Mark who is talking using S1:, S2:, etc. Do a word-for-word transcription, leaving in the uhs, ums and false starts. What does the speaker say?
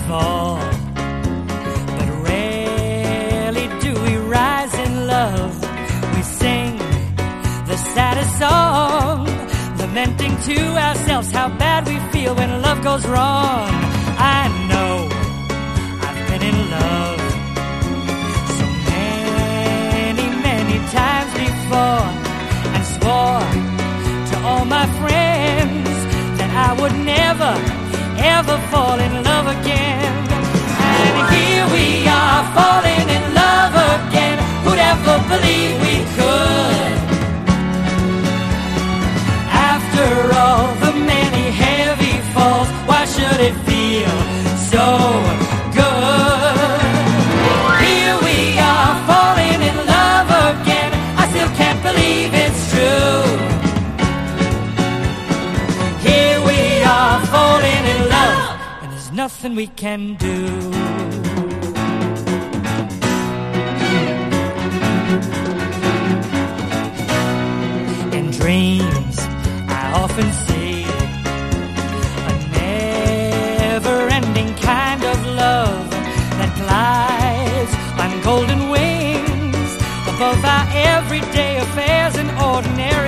S1: fall, but rarely do we rise in love. We sing the saddest song, lamenting to ourselves how bad we feel when love goes wrong. I know I've been in love so many, many times before, and swore to all my friends that I would never, ever fall in love again. And here we are, falling in love again. Who'd ever believe we could? After all the many heavy falls, why should it feel so good? Here we are, falling in love again. I still can't believe it's true. Here we are, falling in love, and there's nothing we can do. In dreams I often see a never-ending kind of love that glides on golden wings above our everyday affairs and ordinary